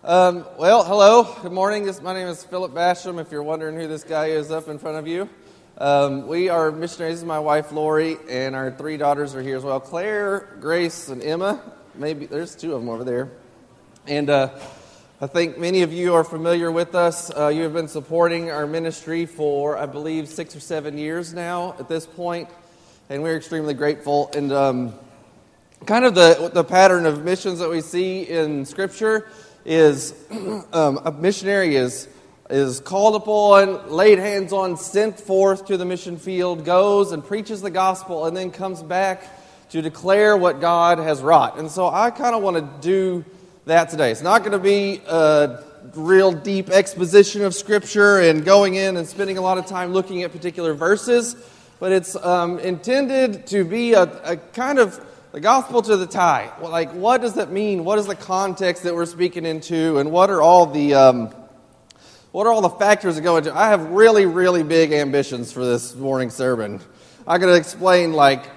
Hello. Good morning. My name is Philip Basham, if you're wondering who this guy is up in front of you. We are missionaries. This is my wife, Lori, and our three daughters are here as well. Claire, Grace, and Emma. Maybe there's two of them over there. And I think many of you are familiar with us. You have been supporting our ministry for, I believe, 6 or 7 years now at this point, and we're extremely grateful. And kind of the pattern of missions that we see in Scripture is a missionary is called upon, laid hands on, sent forth to the mission field, goes and preaches the gospel, and then comes back to declare what God has wrought. And so I kind of want to do that today. It's not going to be a real deep exposition of Scripture and going in and spending a lot of time looking at particular verses, but it's intended to be a kind of the gospel to the tie. Like, what does that mean? What is the context that we're speaking into, and what are all the factors that go into it? I have really, really big ambitions for this morning's sermon. I'm going to explain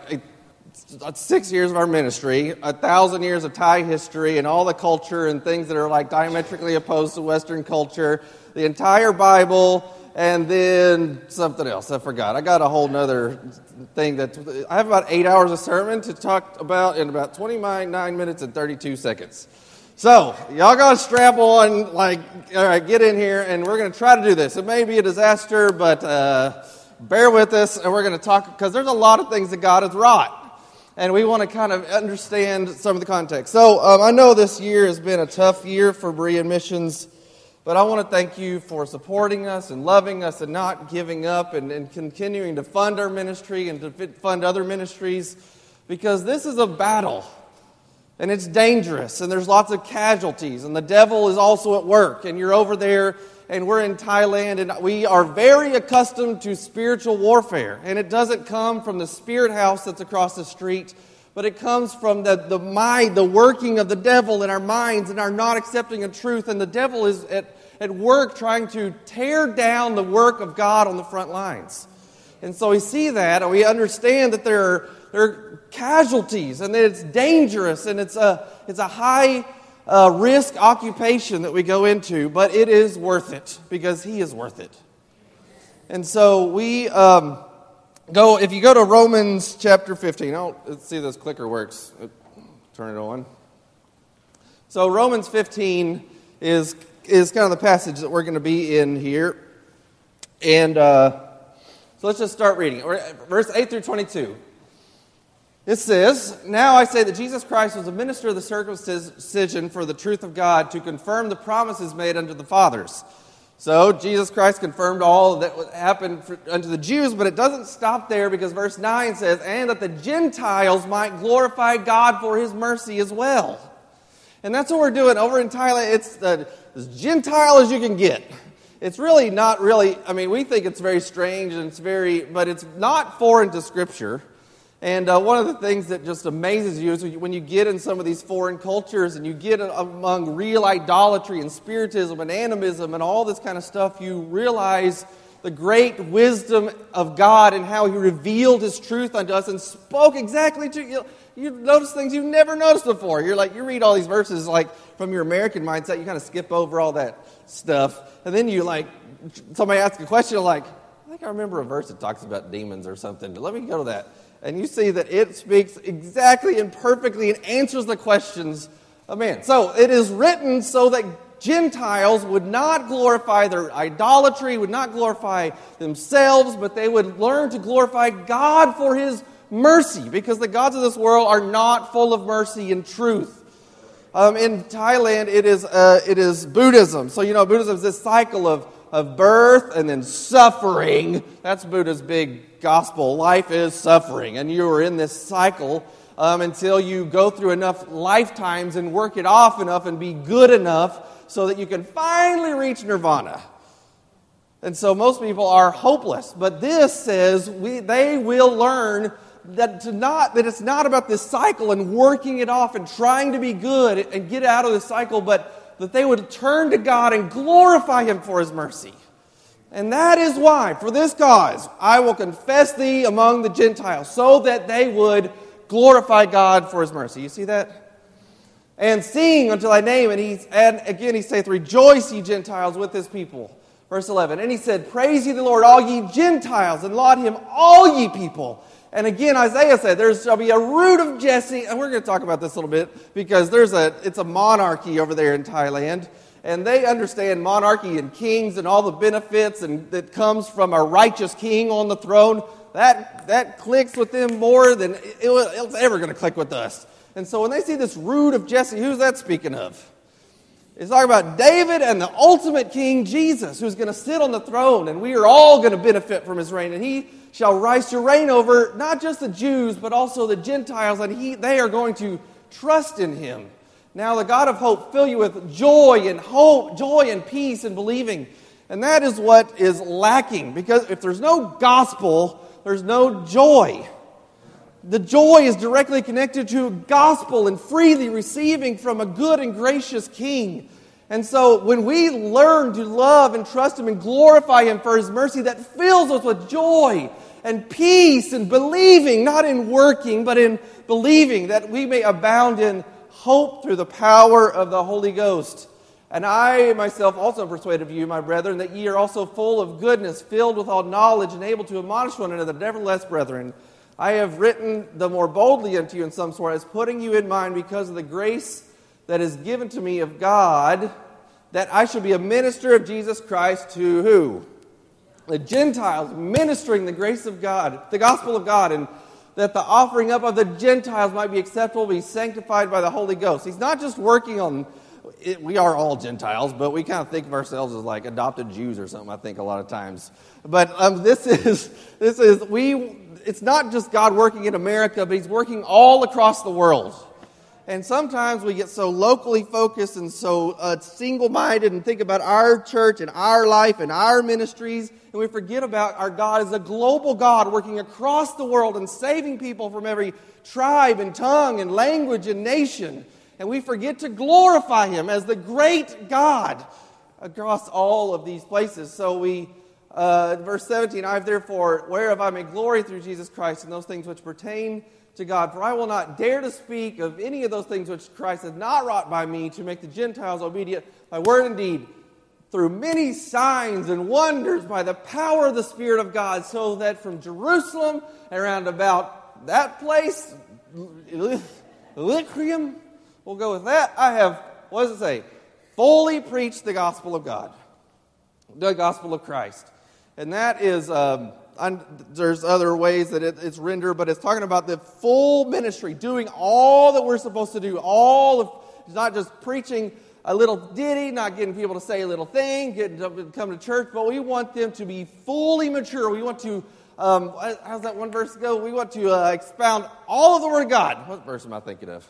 6 years of our ministry, 1,000 years of Thai history, and all the culture and things that are diametrically opposed to Western culture, the entire Bible, and then something else. I forgot. I got a whole nother thing that I have about 8 hours of sermon to talk about in about 29 minutes and 32 seconds. So, y'all got to strap on, all right, get in here, and we're going to try to do this. It may be a disaster, but bear with us, and we're going to talk, because there's a lot of things that God has wrought, and we want to kind of understand some of the context. So, I know this year has been a tough year for Berean Missions, but I want to thank you for supporting us and loving us and not giving up and continuing to fund our ministry and to fund other ministries, because this is a battle. And it's dangerous, and there's lots of casualties, and the devil is also at work, and you're over there, and we're in Thailand, and we are very accustomed to spiritual warfare, and it doesn't come from the spirit house that's across the street, but it comes from the mind, the working of the devil in our minds, and our not accepting of truth, and the devil is at work trying to tear down the work of God on the front lines. And so we see that, and we understand that there are casualties, and that it's dangerous, and it's a high risk occupation that we go into, but it is worth it, because He is worth it. And so we if you go to Romans chapter 15, let's see if this clicker works. Turn it on. So Romans 15 is kind of the passage that we're going to be in here, and so let's just start reading. Verse 8 through 22. It says, "Now I say that Jesus Christ was a minister of the circumcision for the truth of God, to confirm the promises made unto the fathers." So Jesus Christ confirmed all that happened unto the Jews, but it doesn't stop there, because verse 9 says, "And that the Gentiles might glorify God for His mercy as well." And that's what we're doing over in Thailand. It's as Gentile as you can get. It's really not really, we think it's very strange, and but it's not foreign to Scripture. And one of the things that just amazes you is when you get in some of these foreign cultures and you get among real idolatry and spiritism and animism and all this kind of stuff, you realize the great wisdom of God and how He revealed His truth unto us and spoke exactly to you. You notice things you've never noticed before. You read all these verses from your American mindset, you kind of skip over all that stuff. And then somebody asks a question, I think I remember a verse that talks about demons or something. Let me go to that. And you see that it speaks exactly and perfectly and answers the questions of man. So it is written so that Gentiles would not glorify their idolatry, would not glorify themselves, but they would learn to glorify God for His mercy, because the gods of this world are not full of mercy and truth. In Thailand, it is Buddhism. So Buddhism is this cycle of birth and then suffering. That's Buddha's big gospel. Life is suffering, and you are in this cycle until you go through enough lifetimes and work it off enough and be good enough so that you can finally reach nirvana. And so most people are hopeless, but this says they will learn that it's not about this cycle and working it off and trying to be good and get out of the cycle, but that they would turn to God and glorify Him for His mercy. And that is why, for this cause, I will confess thee among the Gentiles, so that they would glorify God for His mercy. You see that? and sing unto thy name. And again he saith, rejoice, ye Gentiles, with his people. Verse 11, and he said, praise ye the Lord, all ye Gentiles, and laud him, all ye people. And again, Isaiah said, there shall be a root of Jesse. And we're going to talk about this a little bit, because it's a monarchy over there in Thailand. And they understand monarchy and kings and all the benefits and that comes from a righteous king on the throne. That clicks with them more than it's ever going to click with us. And so when they see this root of Jesse, who's that speaking of? It's talking about David and the ultimate king, Jesus, who's going to sit on the throne, and we are all going to benefit from his reign. And he shall rise to reign over not just the Jews, but also the Gentiles, and they are going to trust in him. Now the God of hope fill you with joy and hope, joy and peace and believing. And that is what is lacking, because if there's no gospel, there's no joy. The joy is directly connected to gospel and freely receiving from a good and gracious King. And so when we learn to love and trust him and glorify him for his mercy, that fills us with joy and peace and believing, not in working, but in believing, that we may abound in hope through the power of the Holy Ghost. And I myself also am persuaded of you, my brethren, that ye are also full of goodness, filled with all knowledge, and able to admonish one another. Nevertheless, brethren, I have written the more boldly unto you in some sort, as putting you in mind because of the grace that is given to me of God, that I should be a minister of Jesus Christ to who? The Gentiles, ministering the grace of God, the gospel of God, and that the offering up of the Gentiles might be acceptable, be sanctified by the Holy Ghost. He's not just working on it. We are all Gentiles, but we kind of think of ourselves as like adopted Jews or something, I think, a lot of times. But it's not just God working in America, but he's working all across the world. And sometimes we get so locally focused and so single-minded and think about our church and our life and our ministries, and we forget about our God as a global God working across the world and saving people from every tribe and tongue and language and nation. And we forget to glorify him as the great God across all of these places. So verse 17, I have therefore, whereof I may glory through Jesus Christ in those things which pertain to God. For I will not dare to speak of any of those things which Christ has not wrought by me, to make the Gentiles obedient by word and deed, through many signs and wonders by the power of the Spirit of God, so that from Jerusalem and around about that place, Illyricum, we'll go with that, I have, what does it say? Fully preached the gospel of God, the gospel of Christ. And that is, there's other ways that it's rendered, but it's talking about the full ministry, doing all that we're supposed to do, it's not just preaching a little ditty, not getting people to say a little thing, getting them to come to church, but we want them to be fully mature. We want to, how's that one verse go? We want to expound all of the Word of God. What verse am I thinking of?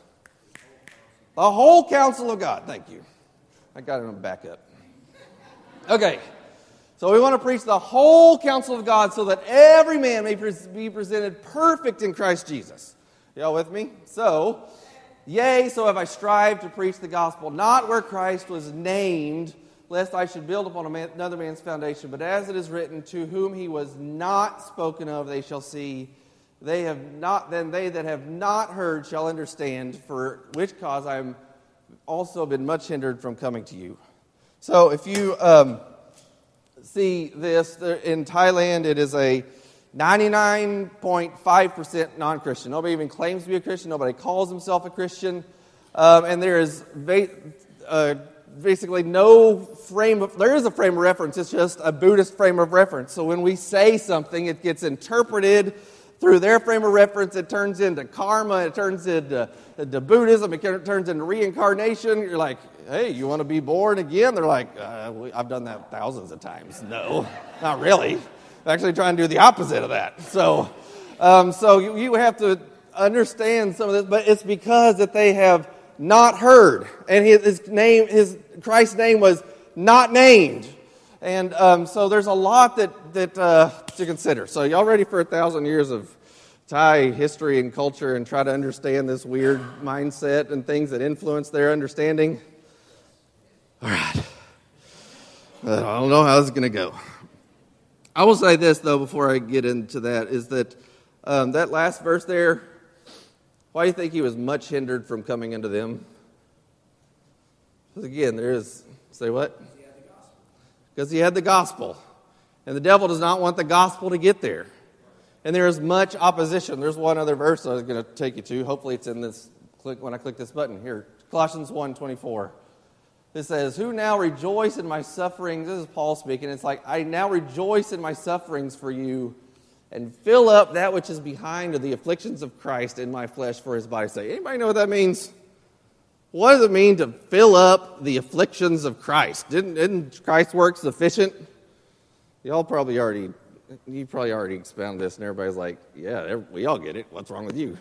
The whole counsel of God. Thank you. I got it on backup. Okay. So we want to preach the whole counsel of God so that every man may be presented perfect in Christ Jesus. Y'all with me? So, yea, so have I strived to preach the gospel, not where Christ was named, lest I should build upon another man's foundation. But as it is written, to whom he was not spoken of, they shall see. They that have not heard shall understand, for which cause I am also been much hindered from coming to you. So if you see this, in Thailand it is a 99.5% non-Christian. Nobody even claims to be a Christian. Nobody calls himself a Christian. And there is basically no there is a frame of reference. It's just a Buddhist frame of reference. So when we say something, it gets interpreted through their frame of reference. It turns into karma. It turns into Buddhism. It turns into reincarnation. You're like, hey, you want to be born again? They're like, I've done that thousands of times. No, not really. I'm actually trying to do the opposite of that. So you have to understand some of this, but it's because that they have not heard, and Christ's name was not named, and so there's a lot that to consider. So y'all ready for 1,000 years of Thai history and culture and try to understand this weird mindset and things that influence their understanding? All right. I don't know how this is going to go. I will say this, though, before I get into that, is that that last verse there, why do you think he was much hindered from coming into them? Because again, there is, say what? Because he had the gospel. And the devil does not want the gospel to get there. And there is much opposition. There's one other verse I was going to take you to. Hopefully it's in this, when I click this button here. Colossians 1:24. It says, who now rejoice in my sufferings. This is Paul speaking. It's like, I now rejoice in my sufferings for you and fill up that which is behind of the afflictions of Christ in my flesh for his body's sake. Anybody know what that means? What does it mean to fill up the afflictions of Christ? Didn't Christ's work sufficient? You probably already expounded this, and everybody's like, yeah, we all get it. What's wrong with you?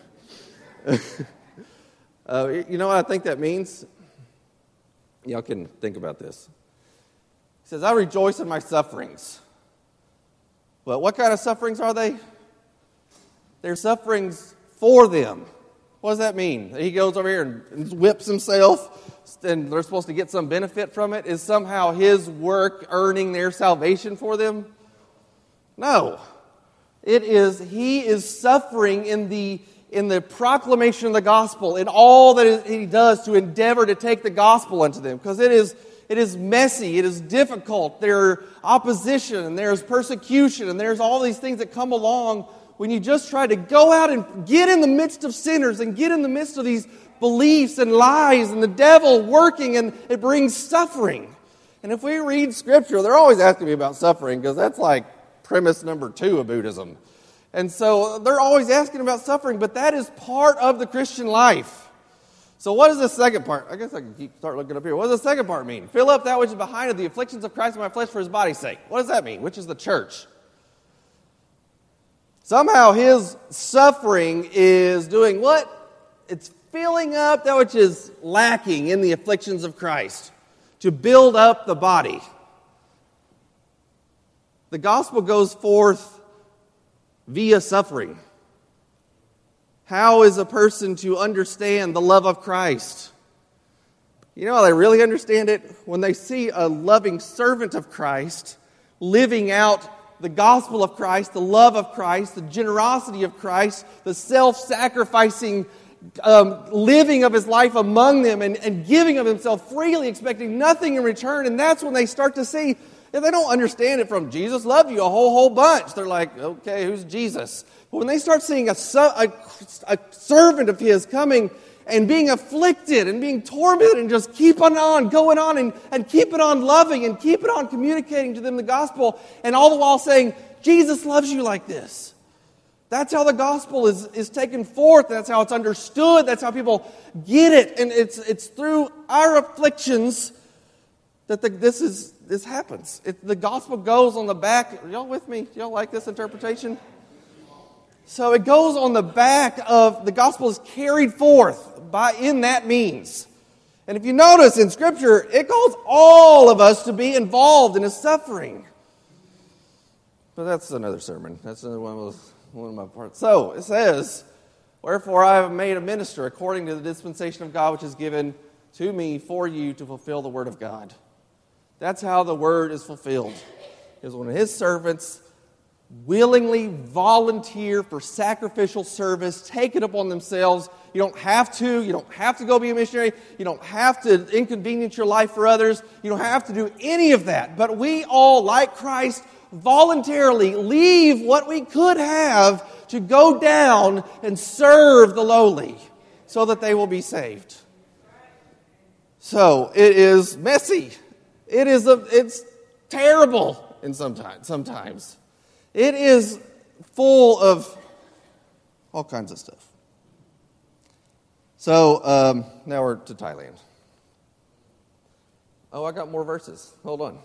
You know what I think that means? Y'all can think about this. He says, I rejoice in my sufferings. But what kind of sufferings are they? They're sufferings for them. What does that mean? He goes over here and whips himself, and they're supposed to get some benefit from it? Is somehow his work earning their salvation for them? No. He is suffering in the proclamation of the gospel, in all that he does to endeavor to take the gospel unto them. Because it is messy, it is difficult, there's opposition, and there's persecution, and there's all these things that come along when you just try to go out and get in the midst of sinners and get in the midst of these beliefs and lies and the devil working, and it brings suffering. And if we read Scripture, they're always asking me about suffering because that's like premise number 2 of Buddhism. And so they're always asking about suffering, but that is part of the Christian life. So what is the second part? I guess I can start looking up here. What does the second part mean? Fill up that which is behind of the afflictions of Christ in my flesh for his body's sake. What does that mean? Which is the church. Somehow his suffering is doing what? It's filling up that which is lacking in the afflictions of Christ to build up the body. The gospel goes forth via suffering. How is a person to understand the love of Christ? You know how they really understand it? When they see a loving servant of Christ living out the gospel of Christ, the love of Christ, the generosity of Christ, the self-sacrificing living of his life among them and giving of himself freely, expecting nothing in return. And that's when they start to see, if they don't understand it from Jesus loved you a whole bunch. They're like, okay, who's Jesus? But when they start seeing a servant of his coming and being afflicted and being tormented and just keep on going on and keep it on loving and keep it on communicating to them the gospel, and all the while saying, Jesus loves you like this. That's how the gospel is taken forth. That's how it's understood. That's how people get it. And it's through our afflictions that this happens. The gospel goes on the back. Are y'all with me? Y'all like this interpretation? So it goes on the back of, the gospel is carried forth in that means. And if you notice in Scripture, it calls all of us to be involved in his suffering. But that's another sermon. That's another one of my parts. So it says, wherefore I have made a minister according to the dispensation of God which is given to me for you to fulfill the word of God. That's how the word is fulfilled. Is when his servants willingly volunteer for sacrificial service, take it upon themselves. You don't have to go be a missionary. You don't have to inconvenience your life for others. You don't have to do any of that. But we all, like Christ, voluntarily leave what we could have to go down and serve the lowly so that they will be saved. So it is messy. It's terrible in sometimes. It is full of all kinds of stuff. So now we're to Thailand. Oh, I got more verses. Hold on.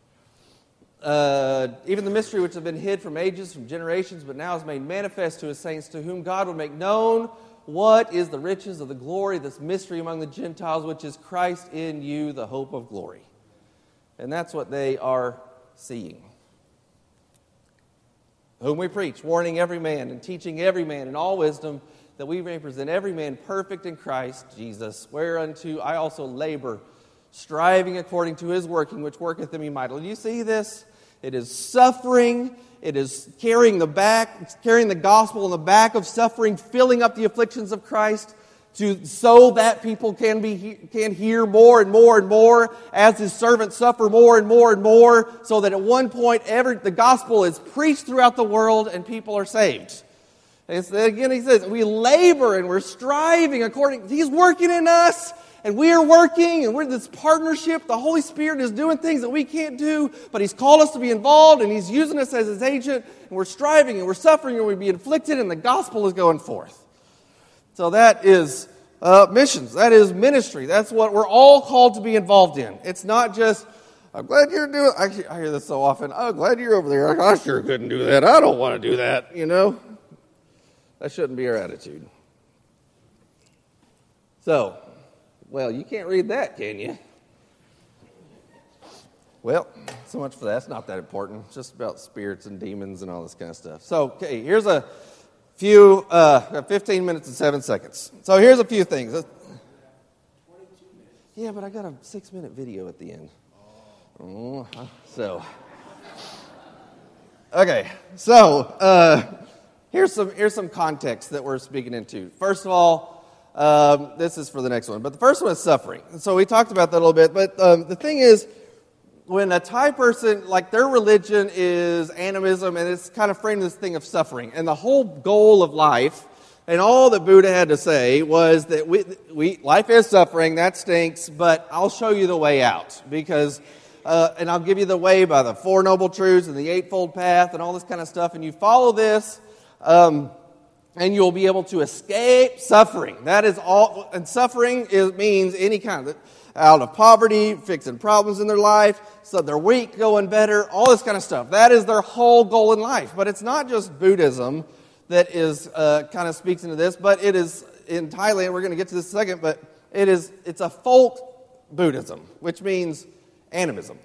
Even the mystery which has been hid from ages, from generations, but now is made manifest to his saints, to whom God will make known what is the riches of the glory of this mystery among the Gentiles, which is Christ in you, the hope of glory. And that's what they are seeing. Whom we preach, warning every man and teaching every man in all wisdom, that we may present every man perfect in Christ Jesus, whereunto I also labor, striving according to his working, which worketh in me mightily. Do you see this? It is suffering. It is carrying the gospel in the back of suffering, filling up the afflictions of Christ so that people can hear more and more and more as his servants suffer more and more and more, so that at one point the gospel is preached throughout the world and people are saved. And again, he says, we labor and we're striving he's working in us, and we are working, and we're in this partnership. The Holy Spirit is doing things that we can't do, but he's called us to be involved, and he's using us as his agent, and we're striving, and we're suffering, and we're being afflicted, and the gospel is going forth. So that is missions. That is ministry. That's what we're all called to be involved in. It's not just, I'm glad you're doing it. I hear this so often. I'm glad you're over there. I sure couldn't do that. I don't want to do that, That shouldn't be our attitude. So, well, you can't read that, can you? Well, so much for that. It's not that important. It's just about spirits and demons and all this kind of stuff. So, okay, here's a few, 15 minutes and 7 seconds. So here's a few things. 22 minutes. Yeah, but I got a 6-minute video at the end. Okay, so here's some context that we're speaking into. First of all, this is for the next one, but the first one is suffering. So we talked about that a little bit, but the thing is, when a Thai person, like their religion is animism, and it's kind of framed this thing of suffering. And the whole goal of life, and all that Buddha had to say, was that life is suffering, that stinks, but I'll show you the way out. Because, and I'll give you the way by the Four Noble Truths and the Eightfold Path and all this kind of stuff. And you follow this, and you'll be able to escape suffering. That is all, and suffering means any kind of, out of poverty, fixing problems in their life, so they're weak, going better, all this kind of stuff. That is their whole goal in life. But it's not just Buddhism that is kind of speaks into this, but it is in Thailand. We're going to get to this in a second, but it's a folk Buddhism, which means animism.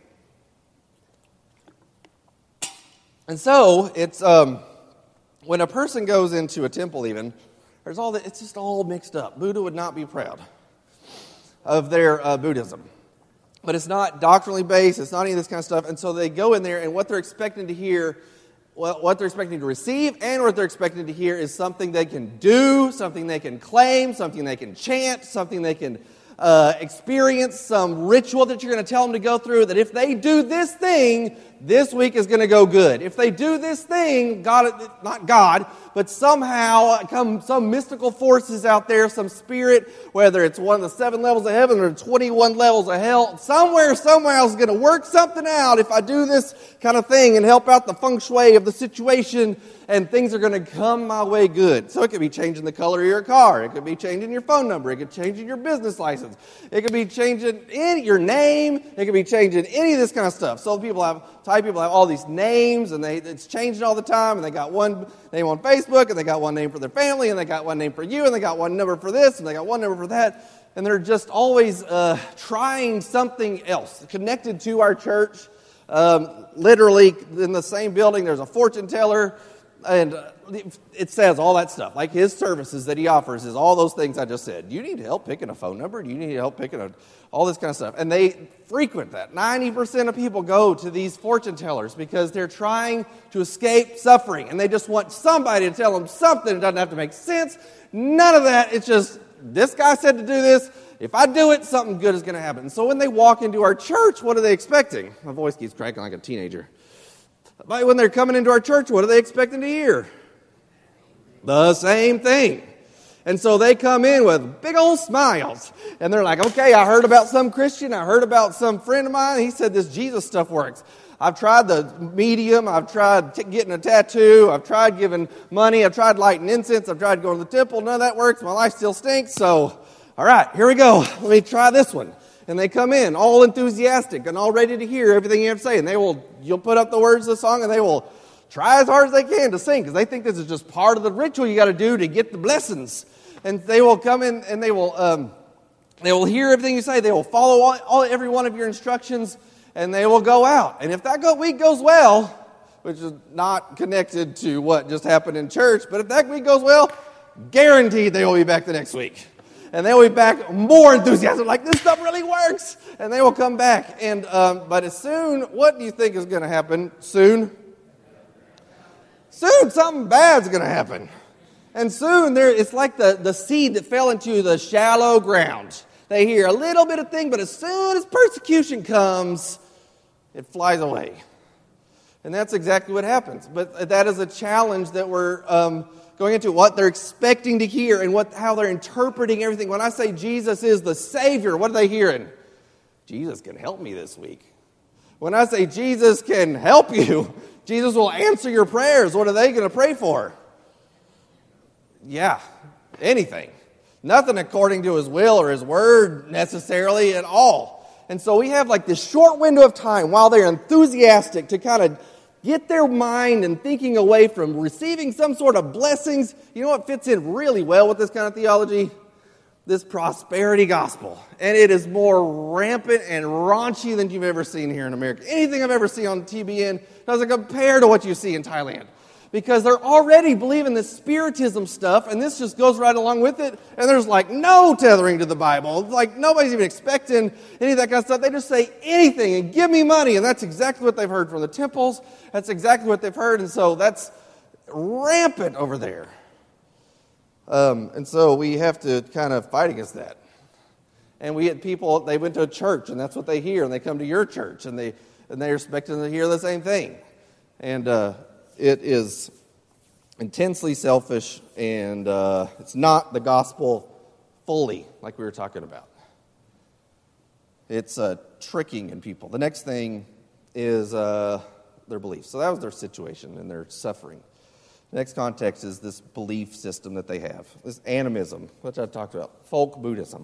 And so it's when a person goes into a temple, even it's just all mixed up. Buddha would not be proud of their Buddhism. But it's not doctrinally based, it's not any of this kind of stuff, and so they go in there, and what they're expecting to hear, what they're expecting to receive, and what they're expecting to hear is something they can do, something they can claim, something they can chant, something they can experience, some ritual that you're going to tell them to go through, that if they do this thing, this week is going to go good. If they do this thing, not God, but somehow some mystical forces out there, some spirit, whether it's one of the 7 levels of heaven or 21 levels of hell, somewhere is going to work something out if I do this kind of thing and help out the feng shui of the situation, and things are going to come my way good. So it could be changing the color of your car. It could be changing your phone number. It could be changing your business license. It could be changing your name. It could be changing any of this kind of stuff. So Thai people have all these names, and it's changing all the time, and they got one name on Facebook, and they got one name for their family, and they got one name for you, and they got one number for this, and they got one number for that, and they're just always trying something else. Connected to our church, literally in the same building, there's a fortune teller, and it says all that stuff. Like his services that he offers is all those things I just said. Do you need help picking a phone number? Do you need help picking all this kind of stuff? And they frequent that. 90% of people go to these fortune tellers because they're trying to escape suffering. And they just want somebody to tell them something. It doesn't have to make sense. None of that. It's just, this guy said to do this. If I do it, something good is going to happen. So when they walk into our church, what are they expecting? My voice keeps cracking like a teenager. But when they're coming into our church, what are they expecting to hear? The same thing. And so they come in with big old smiles. And they're like, okay, I heard about some Christian. I heard about some friend of mine. He said this Jesus stuff works. I've tried the medium. I've tried getting a tattoo. I've tried giving money. I've tried lighting incense. I've tried going to the temple. None of that works. My life still stinks. So, all right, here we go. Let me try this one. And they come in all enthusiastic and all ready to hear everything you have to say. And you'll put up the words of the song, and they will try as hard as they can to sing, because they think this is just part of the ritual you got to do to get the blessings. And they will come in and they will hear everything you say. They will follow every one of your instructions, and they will go out. And if that week goes well, which is not connected to what just happened in church, but if that week goes well, guaranteed they will be back the next week. And they will be back more enthusiastic, like this stuff really works. And they will come back. And but as soon, what do you think is going to happen soon? Soon something bad's going to happen. And soon it's like the seed that fell into the shallow ground. They hear a little bit of thing, but as soon as persecution comes, it flies away. And that's exactly what happens. But that is a challenge that we're going into, what they're expecting to hear and how they're interpreting everything. When I say Jesus is the Savior, what are they hearing? Jesus can help me this week. When I say Jesus can help you, Jesus will answer your prayers. What are they going to pray for? Yeah, anything. Nothing according to His will or His word necessarily at all. And so we have like this short window of time while they're enthusiastic to kind of get their mind and thinking away from receiving some sort of blessings. You know what fits in really well with this kind of theology? This prosperity gospel. And it is more rampant and raunchy than you've ever seen here in America. Anything I've ever seen on TBN doesn't compare to what you see in Thailand. Because they're already believing this spiritism stuff, and this just goes right along with it, and there's like no tethering to the Bible. Like nobody's even expecting any of that kind of stuff. They just say anything and give me money, and that's exactly what they've heard from the temples. That's exactly what they've heard, and so that's rampant over there. And so we have to kind of fight against that. And we get people, they went to a church, and that's what they hear, and they come to your church, and they're expecting to hear the same thing. And it is intensely selfish, and it's not the gospel fully, like we were talking about. It's tricking in people. The next thing is their beliefs. So that was their situation and their suffering. The next context is this belief system that they have, this animism, which I talked about, folk Buddhism.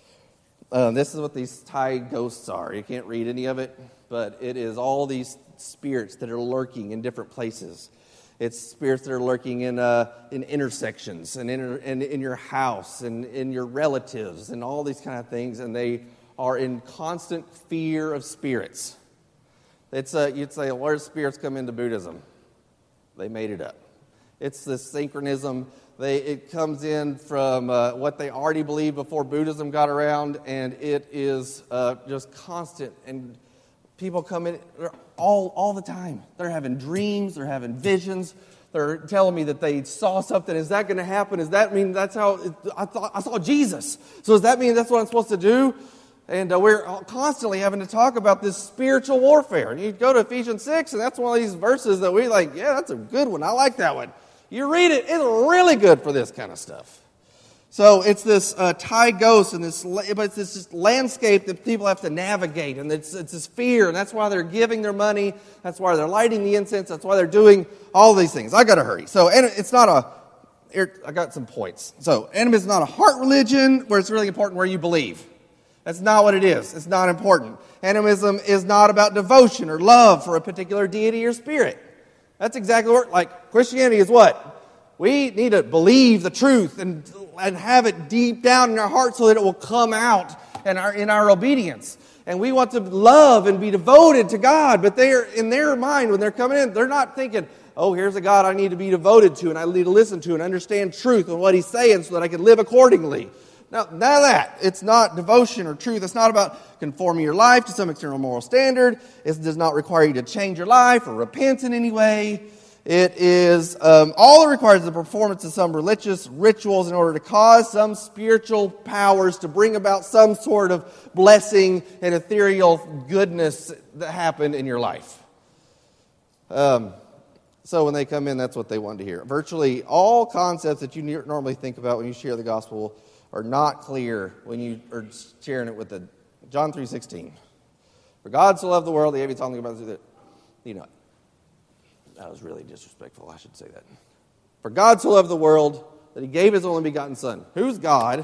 This is what these Thai ghosts are. You can't read any of it, but it is all these spirits that are lurking in different places. It's spirits that are lurking in intersections and in your house and in your relatives and all these kind of things, and they are in constant fear of spirits. You'd say, where do spirits come into Buddhism? They made it up. It's this synchronism. It comes in from what they already believed before Buddhism got around, and it is just constant. And people come in all the time. They're having dreams. They're having visions. They're telling me that they saw something. Is that going to happen? Does that mean that's how I saw Jesus? So does that mean that's what I'm supposed to do? And we're constantly having to talk about this spiritual warfare. And you go to Ephesians 6, and that's one of these verses that we like, yeah, that's a good one. I like that one. You read it, it's really good for this kind of stuff. So it's this Thai ghost, but it's this landscape that people have to navigate, and it's this fear, and that's why they're giving their money, that's why they're lighting the incense, that's why they're doing all these things. I got to hurry. So and it's not I got some points. So animism is not a heart religion where it's really important where you believe. That's not what it is. It's not important. Animism is not about devotion or love for a particular deity or spirit. That's exactly what, like, Christianity is what? We need to believe the truth and have it deep down in our heart so that it will come out in our obedience. And we want to love and be devoted to God, but they are, in their mind, when they're coming in, they're not thinking, oh, here's a God I need to be devoted to and I need to listen to and understand truth and what He's saying so that I can live accordingly. Now, none of that. It's not devotion or truth. It's not about conforming your life to some external moral standard. It does not require you to change your life or repent in any way. It is, all it requires is the performance of some religious rituals in order to cause some spiritual powers to bring about some sort of blessing and ethereal goodness that happen in your life. So when they come in, that's what they want to hear. Virtually all concepts that you normally think about when you share the gospel are not clear when you are sharing it with John 3:16. For God so loved the world, He gave His only begotten Son. You know, that was really disrespectful. I should say that. For God so loved the world that He gave His only begotten Son. Who's God?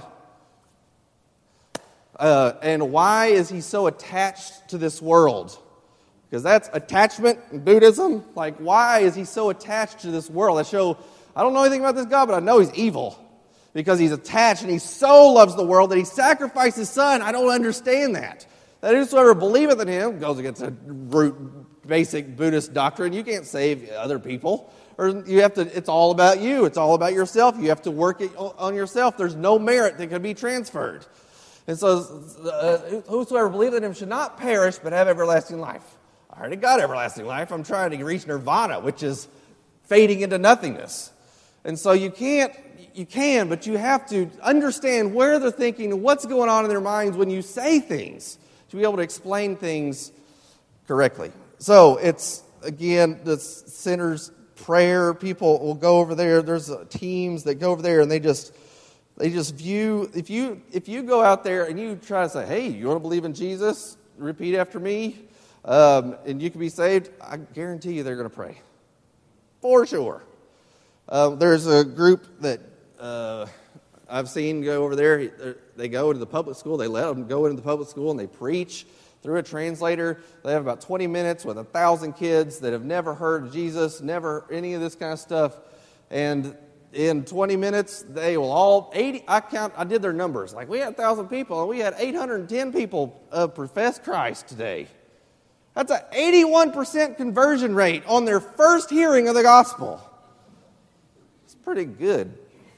And why is He so attached to this world? Because that's attachment in Buddhism. Like, why is He so attached to this world? I don't know anything about this God, but I know He's evil. Because He's attached and He so loves the world that He sacrificed His Son. I don't understand that. That whosoever believeth in Him goes against a root, basic Buddhist doctrine. You can't save other people. Or it's all about you. It's all about yourself. You have to work it on yourself. There's no merit that can be transferred. And so, whosoever believeth in Him should not perish, but have everlasting life. I already got everlasting life. I'm trying to reach nirvana, which is fading into nothingness. And so you can, but you have to understand where they're thinking and what's going on in their minds when you say things to be able to explain things correctly. So it's, again, the sinner's prayer. People will go over there. There's teams that go over there, and they just view. If you go out there and you try to say, "Hey, you want to believe in Jesus? Repeat after me, and you can be saved," I guarantee you they're going to pray for sure. There's a group that I've seen go over there. They go into the public school. They let them go into the public school and they preach through a translator. They have about 20 minutes with 1,000 kids that have never heard of Jesus, never any of this kind of stuff. And in 20 minutes, they will all, I did their numbers. Like, we had 1,000 people, and we had 810 people profess Christ today. That's an 81% conversion rate on their first hearing of the gospel. It's pretty good.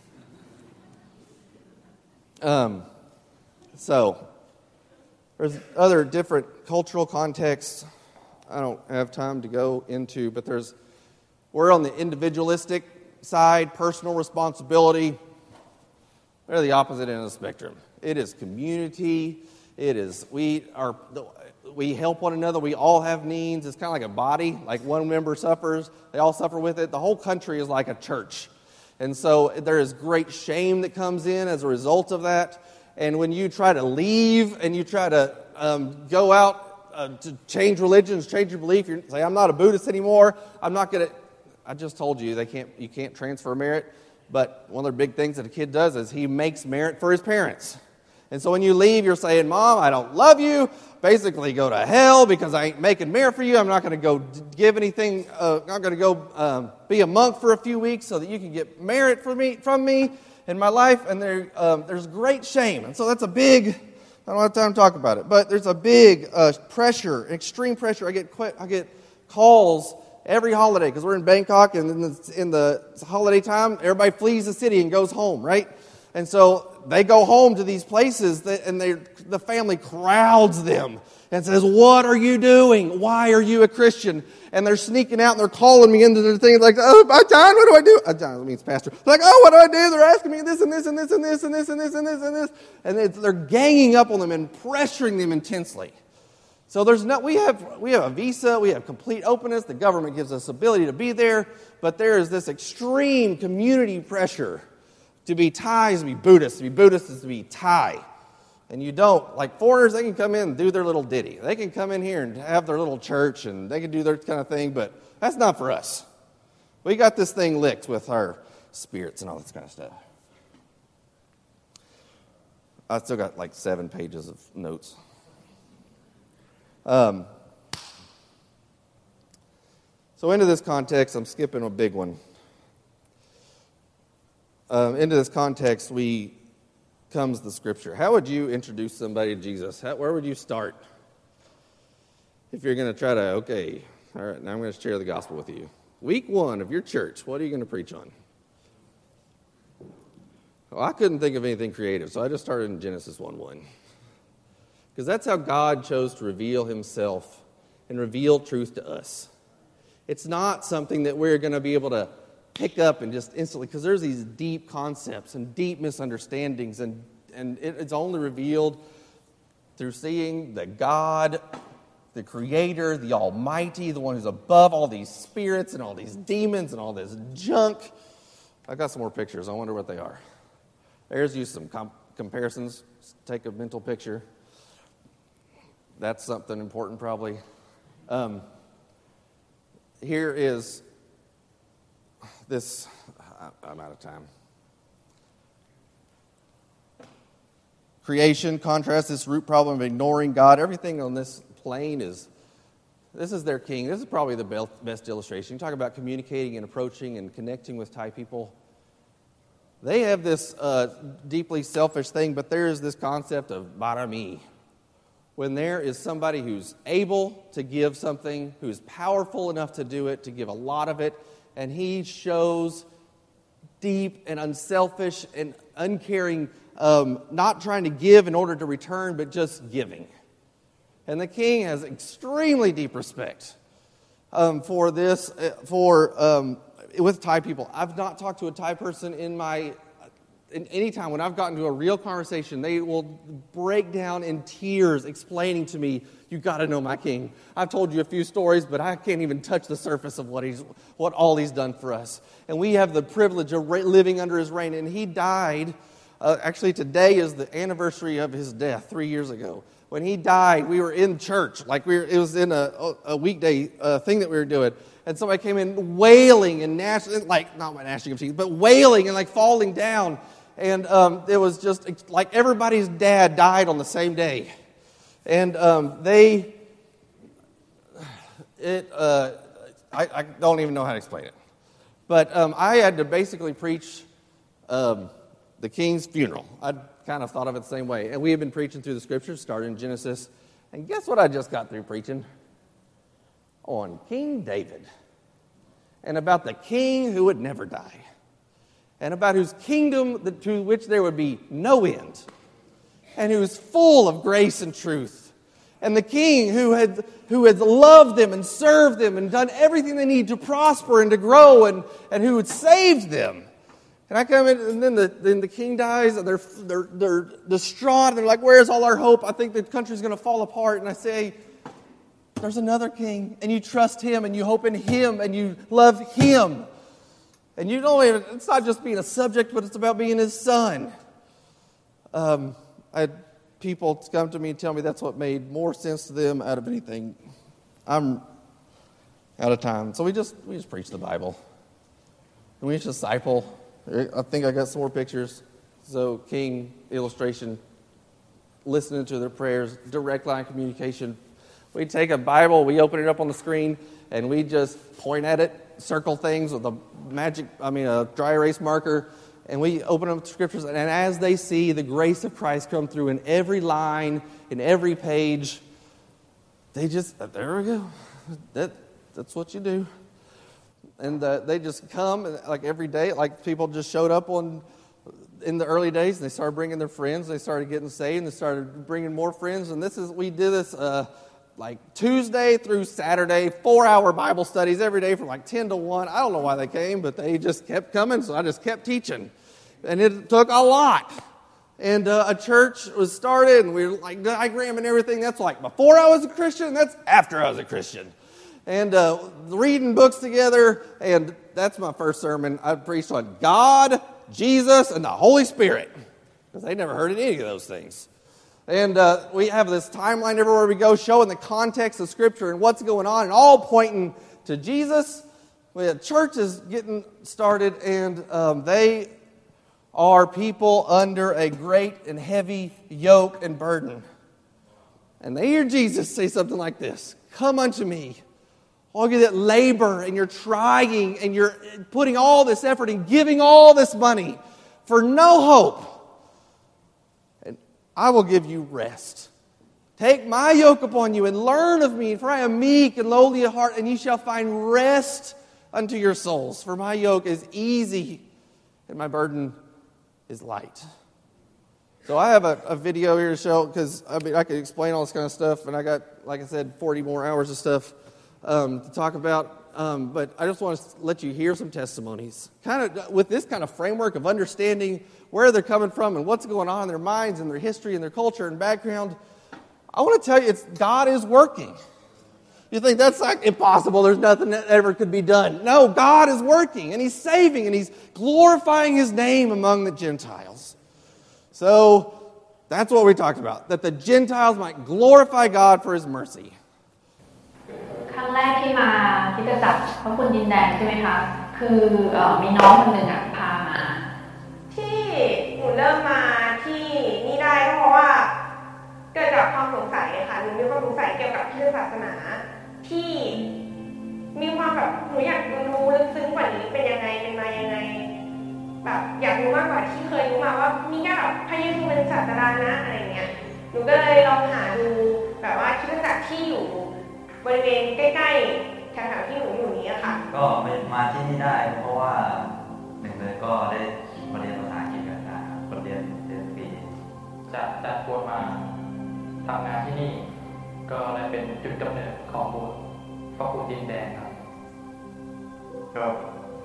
So, there's other different cultural contexts I don't have time to go into, but we're on the individualistic side, personal responsibility. They're the opposite end of the spectrum. It is community. It is, we help one another. We all have needs. It's kind of like a body. Like one member suffers, they all suffer with it. The whole country is like a church. And so there is great shame that comes in as a result of that. And when you try to leave and you try to go out to change religions, change your belief, you say, "I'm not a Buddhist anymore. I'm not going to." I just told you you can't transfer merit. But one of the big things that a kid does is he makes merit for his parents. And so when you leave, you're saying, "Mom, I don't love you. Basically, go to hell because I ain't making merit for you. I'm not going to go give anything. I'm not going to go be a monk for a few weeks so that you can get merit from me in my life." And there's great shame. And so that's a big, I don't have time to talk about it, but there's a big pressure, extreme pressure. I get calls every holiday because we're in Bangkok, and in the holiday time, everybody flees the city and goes home, right? And so they go home to these places, and the family crowds them and says, "What are you doing? Why are you a Christian?" And they're sneaking out and they're calling me into their thing like, "Oh, John, what do I do?" John means pastor. Like, "Oh, what do I do?" They're asking me this and this and this and this and this and this and this and this. And they're ganging up on them and pressuring them intensely. So we have a visa, we have complete openness, the government gives us ability to be there, but there is this extreme community pressure to be Thai is to be Buddhist is to be Thai. And you don't, like foreigners, they can come in and do their little ditty. They can come in here and have their little church and they can do their kind of thing, but that's not for us. We got this thing licked with our spirits and all this kind of stuff. I still got like 7 pages of notes. So into this context, I'm skipping a big one. Into this context, comes the Scripture. How would you introduce somebody to Jesus? Where would you start? If you're going to try to, okay, all right, now I'm going to share the gospel with you. Week 1 of your church, what are you going to preach on? Well, I couldn't think of anything creative, so I just started in Genesis 1:1. Because that's how God chose to reveal himself and reveal truth to us. It's not something that we're going to be able to pick up and just instantly, because there's these deep concepts and deep misunderstandings, and it's only revealed through seeing the God, the Creator, the Almighty, the one who's above all these spirits and all these demons and all this junk. I've got some more pictures. I wonder what they are. There's some comparisons. Take a mental picture. That's something important probably. Here is this. I'm out of time. Creation contrasts this root problem of ignoring God. Everything on this plane this is their king. This is probably the best illustration. You talk about communicating and approaching and connecting with Thai people. They have this deeply selfish thing, but there is this concept of barami. When there is somebody who's able to give something, who's powerful enough to do it, to give a lot of it, and he shows deep and unselfish and uncaring, not trying to give in order to return, but just giving. And the king has extremely deep respect for this, with Thai people. I've not talked to a Thai person in any time when I've gotten to a real conversation, they will break down in tears explaining to me, you got to know my king. I've told you a few stories, but I can't even touch the surface of what all he's done for us. And we have the privilege of living under his reign. And he died, actually today is the anniversary of his death 3 years ago. When he died, we were in church, it was in a weekday thing that we were doing. And somebody came in wailing and gnashing, not gnashing of teeth, but wailing and falling down. And it was just like everybody's dad died on the same day. And I don't even know how to explain it. But I had to basically preach the king's funeral. I kind of thought of it the same way. And we have been preaching through the scriptures, starting in Genesis. And guess what I just got through preaching? On King David. And about the king who would never die. And about whose kingdom to which there would be no end, and who is full of grace and truth. And the king who had loved them and served them and done everything they need to prosper and to grow and who had saved them. And I come in, and then the king dies, and they're distraught, and they're like, where's all our hope? I think the country's going to fall apart. And I say, there's another king, and you trust him, and you hope in him, and you love him. And it's not just being a subject, but it's about being his son. I had people come to me and tell me that's what made more sense to them out of anything. I'm out of time. So we just preach the Bible. And we just disciple. I think I got some more pictures. So king illustration, listening to their prayers, direct line communication. We take a Bible, we open it up on the screen, and we just point at it, circle things with a dry erase marker, and we open up the scriptures, and as they see the grace of Christ come through in every line, in every page, there we go. That's what you do. And they just come, every day, people just showed up in the early days, and they started bringing their friends, they started getting saved, and they started bringing more friends, and we did this Tuesday through Saturday, 4-hour Bible studies every day from 10 to 1. I don't know why they came, but they just kept coming, so I just kept teaching. And it took a lot. And a church was started, and we were diagramming everything. That's before I was a Christian, that's after I was a Christian. And reading books together, and that's my first sermon. I preached on God, Jesus, and the Holy Spirit, because they never heard of any of those things. And we have this timeline everywhere we go showing the context of Scripture and what's going on, and all pointing to Jesus. The church is getting started, and they are people under a great and heavy yoke and burden. And they hear Jesus say something like this, "Come unto me, all of you that labor, and you're trying, and you're putting all this effort and giving all this money for no hope. I will give you rest. Take my yoke upon you and learn of me, for I am meek and lowly of heart, and ye shall find rest unto your souls. For my yoke is easy and my burden is light." So I have a video here to show, because I could explain all this kind of stuff, and I got, like I said, 40 more hours of stuff to talk about. But I just want to let you hear some testimonies, kind of with this kind of framework of understanding where they're coming from and what's going on in their minds and their history and their culture and background. I want to tell you, God is working. You think that's impossible, there's nothing that ever could be done. No, God is working, and He's saving, and He's glorifying His name among the Gentiles. So that's what we talked about, that the Gentiles might glorify God for His mercy. ครั้งแรกที่มาคริสตจักรพระคุณดินแดงใช่ไหมคะคือมีน้องคนหนึ่งพามาที่หนูเริ่มมาที่นี่ได้เพราะว่าเกิดจากความสงสัยค่ะหนูมีความสงสัยเกี่ยวกับพุทธศาสนาที่มีความแบบหนูอยากรู้ลึกซึ้งกว่านี้เป็นยังไงเป็นมายังไงแบบอยากรู้มากกว่าที่เคยรู้มาว่ามีแค่แบบพระเยซูเป็นศาสดานะอะไรเงี้ยหนูก็เลยลองหาดูแบบว่าคริสตจักรที่อยู่บริเวณใกล้ๆแถวๆที่หนูอยู่นี้ค่ะก็มาที่นี่ได้เพราะว่าหนึ่งเลยก็ได้มาเรียนภาษาอังกฤษกันนะครับเรียนปีจากบัวมาทำงานที่นี่ก็เลยเป็นจุดกำเนิดของโบสถ์พระคุณดินแดงครับก็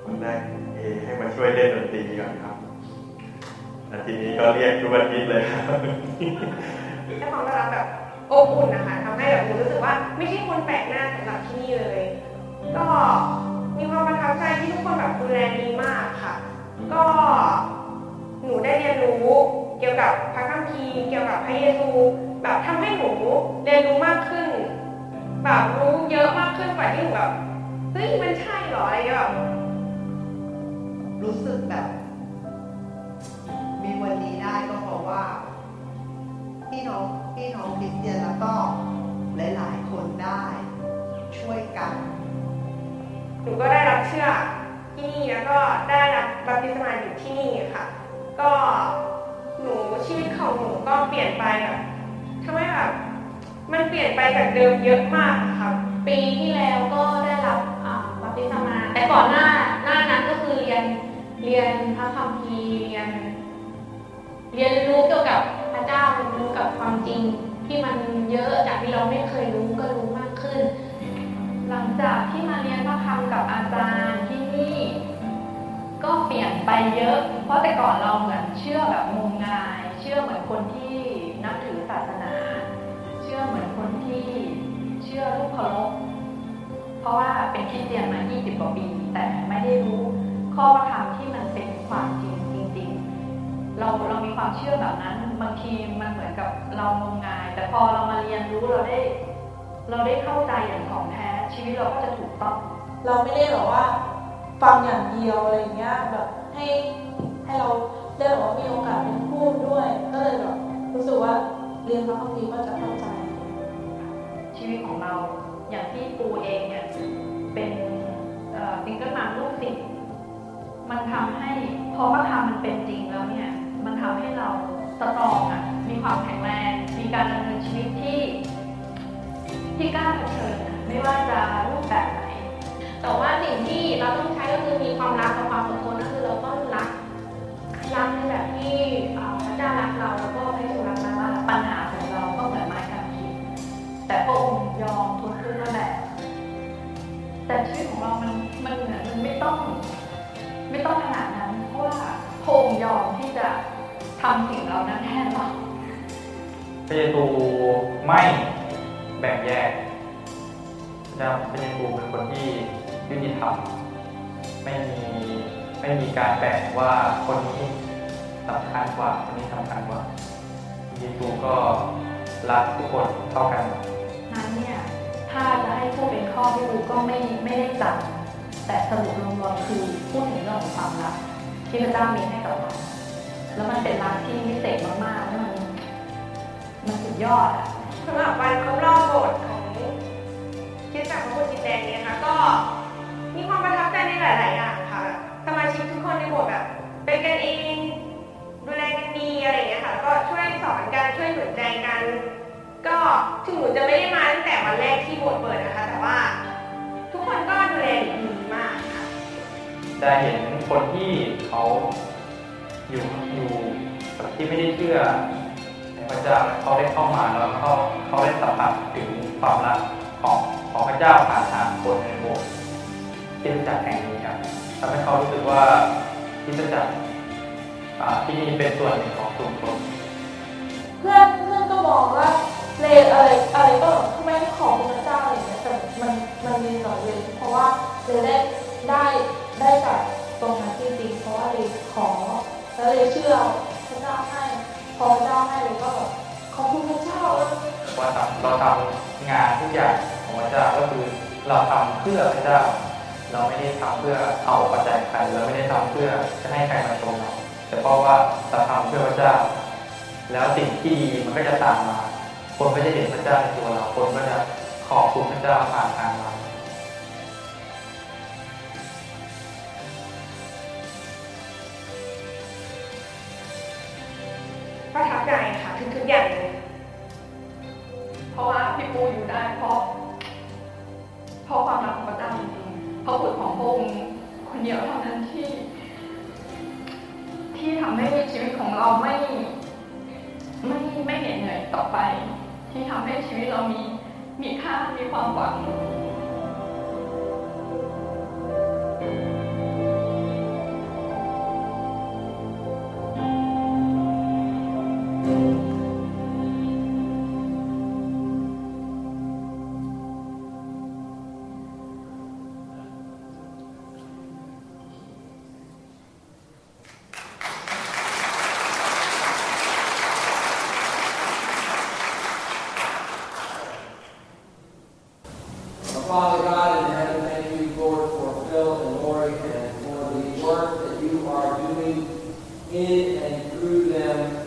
วันแรกให้มาช่วยเล่นดนตรีก่อนครับแล้วทีนี้ก็เรียกทุกอาทิตย์เลยครับให้ความต้อนรับแบบอบอุ่นนะคะทำให้แบบหนูรู้สึกว่าไม่ใช่คนแปลกหน้าสำหรับที่นี่เลยก็มีความประทับใจที่ทุกคนแบบดูแลดีมากค่ะก็หนูได้เรียนรู้เกี่ยวกับพระคัมภีร์เกี่ยวกับพระเยซูแบบทำให้หนูเรียนรู้มากขึ้นแบบรู้เยอะมากขึ้นกว่าที่หนูแบบเฮ้ยมันใช่เหรออะไรแบบรู้สึกแบบมีวันนี้ได้ก็เพราะว่าพี่น้องคริสเตียนแล้วก็หลายๆคนได้ช่วยกันหนูก็ได้รับเชื่อที่นี่แล้วก็ได้รับบัพติศมาอยู่ที่นี่ค่ะก็หนูชีวิตของหนูก็เปลี่ยนไปแบบทำให้แบบมันเปลี่ยนไปจากเดิมเยอะมากค่ะปีที่แล้วก็ได้รับบัพติศมาแต่ก่อนหน้านั้นก็คือเรียนพระคัมภีร์เรียนรู้เกี่ยวกับพระเจ้าเรียนรู้กับความจริงที่มันเยอะจากที่เราไม่เคยรู้ก็รู้มากขึ้นหลังจากที่มาเรียนพระคัมภีร์กับอาจารย์ที่นี่ก็เปลี่ยนไปเยอะเพราะแต่ก่อนเราเหมือนเชื่อแบบงมงายเชื่อเหมือนคนที่นับถือศาสนาเชื่อเหมือนคนที่เชื่อรูปเคารพเพราะว่าเป็นคริสเตียนมา20กว่าปีแต่ไม่ได้รู้ข้อพระคัมภีร์ที่มันเป็นความจริงจริงๆเรามีความเชื่อแบบนั้นบางทีมันเหมือนกับเรางมงายแต่พอเรามาเรียนรู้เราได้เข้าใจอย่างของแท้ชีวิตเราก็จะถูกต้องเราไม่ได้หรอกว่าฟังอย่างเดียวอะไรเงี้ยแบบให้เราได้แบบว่ามีโอกาสเป็นพูดด้วยก็เลยแบบรู้สึกว่าเรียนพระคัมภีร์ก็จะเข้าใจชีวิตของเราอย่างที่ปูเองเนี่ยเป็นซิงเกิลมัมลูกศิษย์มันทำให้พอพระคัมภีร์มันเป็นจริงแล้วเนี่ยมันทำให้เราสตรองอ่ะมีความแข็งแรงมีการดำเนินชีวิตที่กล้าเผชิญไม่ว่าจะรูปแบบไหนแต่ว่าสิ่งที่เราต้องใช้ก็คือมีความรักกับความอดทนก็คือเราต้องรักในแบบที่พระเจ้ารักเราแล้วก็พระเยซูรักเราว่าปัญหาของเราก็เหมือนไม้กางเขนแต่พระองค์ยอมทนทุกข์นั่นแหละแต่ชีวิตของเรามันเหมือนมันไม่ต้องขนาดนั้นเพราะว่าพระองค์ยอมที่จะทำสิ่งเหล่านั้นแทนเราพระเยซูไม่แบ่งแยกพระเยซูเป็นคนที่ยุติธรรมไม่มีการแบ่งว่าคนนี้สำคัญกว่าคนนี้สำคัญกว่าพระเยซูก็รักทุกคนเท่ากันนั้นเนี่ยถ้าจะให้พูดเป็นข้อที่ก็ไม่ได้จัดแต่สรุปรวมๆคือพูดถึงเรื่องของความรักที่พระเจ้ามีให้กับเราแล้วมันเป็นรักที่พิเศษมากๆแล้วมันสุดยอดสำหรับวันครบรอบโบสถ์ของคริสตจักรพระพุทธดินแดนนี้นะคะก็มีความประทับใจในหลายๆอย่างค่ะสมาชิกทุกคนในโบสถ์แบบเป็นกันเองดูแลกันดีอะไรอย่างเงี้ยค่ะแล้วก็ช่วยสอนกันช่วยหนุนใจกันก็ถึงหนูจะไม่ได้มาตั้งแต่วันแรกที่โบสถ์เปิดนะคะแต่ว่าทุกคนก็ดูแลดีมากค่ะได้เห็นคนที่เขาอยู่ที่ไม่ได้เชื่อในพระเจ้าเขาได้เข้ามาแล้วเขาได้สัมผัสถึงความรักของพระเจ้าผ่านทางคนในโบสถ์คริสตจักรแห่งนี้ครับทำให้เขารู้สึกว่าคริสตจักรที่นี่เป็นส่วนหนึ่งของชุมชนเพื่อนก็มองว่าเลนอะไรก็ทำไมไม่ขอพระเจ้าอะไรอย่างเงี้ยแต่มันมีหน่อยเลยเพราะว่าเลยได้จากตรงนั้นจริงๆเพราะว่าเลยขอแล้วเลยเชื่อพระเจ้าให้พอพระเจ้าให้เลยก็แบบขอบคุณพระเจ้าว่าเราทำงานทุกอย่างของพระเจ้าก็คือเราทำเพื่อพระเจ้าเราไม่ได้ทำเพื่อเอาปัจจัยใครเราไม่ได้ทำเพื่อจะให้ใครมาชมเราแต่เพราะว่าเราทำเพื่อพระเจ้าแล้วสิ่งที่ดีมันก็จะตามมาคนก็จะเห็นพระเจ้าในตัวเราคนก็จะขอบคุณพระเจ้าผ่านทางเราประทับใจค่ะทุกอย่างเลยเพราะว่าพี่ปูอยู่ได้เพราะความรักของพระเจ้าจริงๆเพราะบุตรของพระองค์คนเดียวเท่านั้นที่ทำให้ชีวิตของเราไม่เหนื่อยต่อไปที่ทำให้ชีวิตเรามีค่ามีความหวัง Father God in heaven, thank you, Lord, for Phil and Lori and for the work that you are doing in and through them.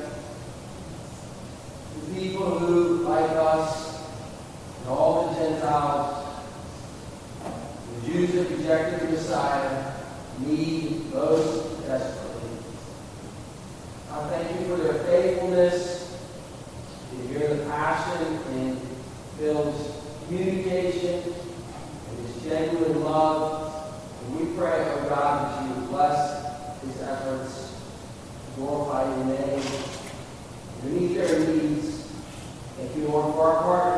The people who, like us, and all the Gentiles, the Jews that rejected the Messiah, need most desperately. I thank you for their faithfulness, to hear the passion in Phil's communication, and his genuine love. And we pray, oh God, that you would bless his efforts, glorify your name, and meet their needs. Thank you, Lord, for our partner.